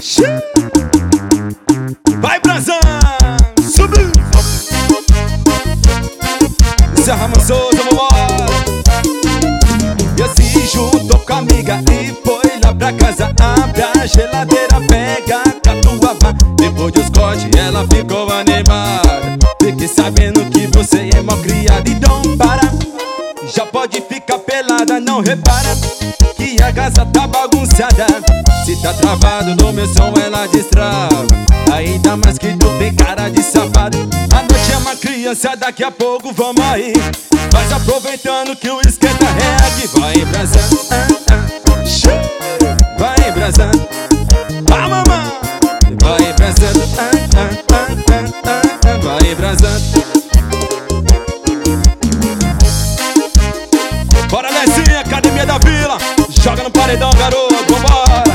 Vai, Brazão, subiu. Serra Mansoso, vambora. E assim juntou com a amiga e foi lá pra casa. Abre a geladeira, pega a catuaba. Depois dos cortes ela ficou animada. Fique sabendo que você é mal criado. Então para, já pode ficar pelada. Não repara que a casa tá bagunçada. Se tá travado no meu som ela destrava. Ainda mais que tu tem cara de safado. A noite é uma criança, daqui a pouco vamos aí. Mas aproveitando que o esquenta reggae. Vai embrasando, vai embrasando. Ah, mamãe, vai embrasando, vai embrasando. Bora, Lezinha, Academia da Vila. Joga no paredão, garoto, vambora.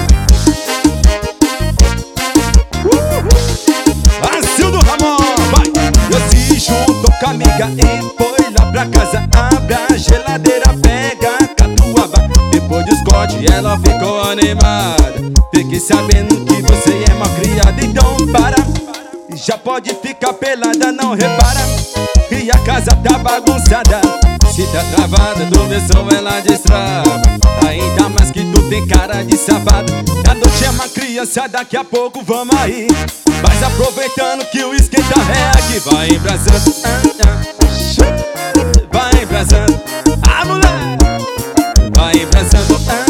Azil do Ramon, vai. Eu se juntou com a amiga e foi lá pra casa. Abre a geladeira, pega a catuaba. Depois dos cortes ela ficou animada. Fique sabendo que você é mal criada. Então para, já pode ficar pelada. Não repara que a casa tá bagunçada. Se tá travada do meu som ela destrava. Ainda mais que tu tem cara de safado. A noite é uma criança, daqui a pouco vamos aí. Mas aproveitando que o esquenta reggae. Vai embrasando, vai embrasando. Ah, mulher, vai embrasando.